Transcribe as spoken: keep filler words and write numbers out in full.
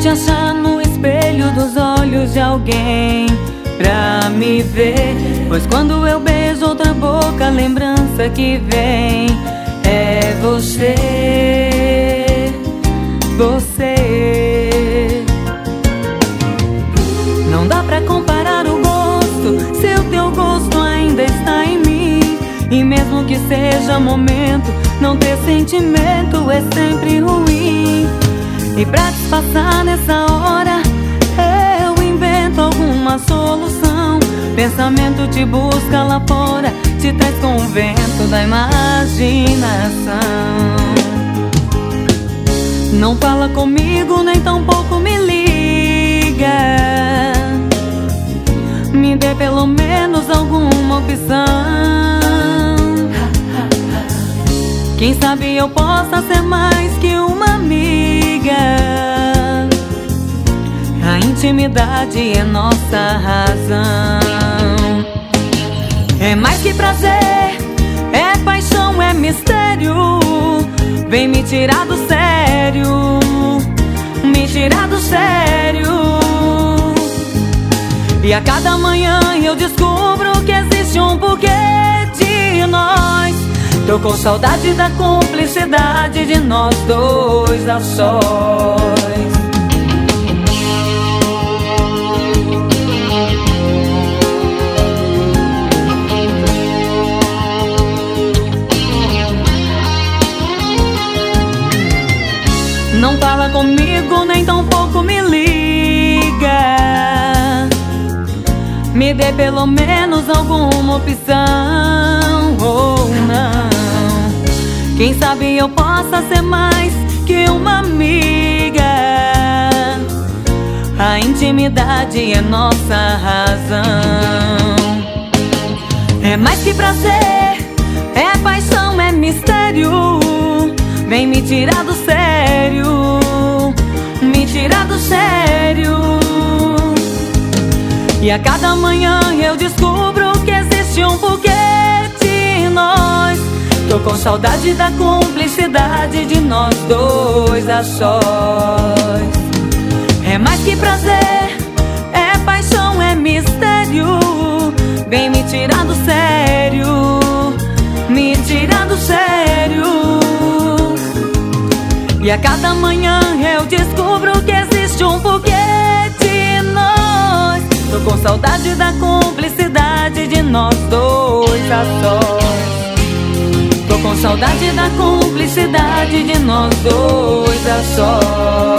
te achar no espelho dos olhos de alguém pra me ver, pois quando eu beijo outra boca, a lembrança que vem é você, você. Não dá pra comparar o gosto, se o teu gosto ainda está em mim. E mesmo que seja momento, não ter sentimento é sempre ruim. E pra disfarçar nessa hora, eu invento alguma solução. Pensamento te busca lá fora, te traz com o vento da imaginação. Não fala comigo, nem tampouco me liga. Me dê pelo menos alguma opção. Quem sabe eu possa ser mais que uma amiga. A intimidade é nossa razão. É mais que prazer, é paixão, é mistério. Vem me tirar do sério, me tirar do sério. E a cada manhã eu descubro que existe um porquê de nós. Tô com saudade da cumplicidade de nós dois a sós. Não fala comigo, nem tampouco me liga. Me dê pelo menos alguma opção, ou não. Quem sabe eu possa ser mais que uma amiga. A intimidade é nossa razão. É mais que prazer, é paixão, é mistério. Vem me tirar do sério, me tirar do sério. E a cada manhã eu descubro que existe um porquê de nós. Tô com saudade da cumplicidade de nós dois a sós. É mais que prazer, é paixão, é mistério. Vem me tirar do sério, me tirar do sério. E a cada manhã eu descubro que existe um porquê de nós. Tô com saudade da cumplicidade de nós dois a sós. Tô com saudade da cumplicidade de nós dois a sós.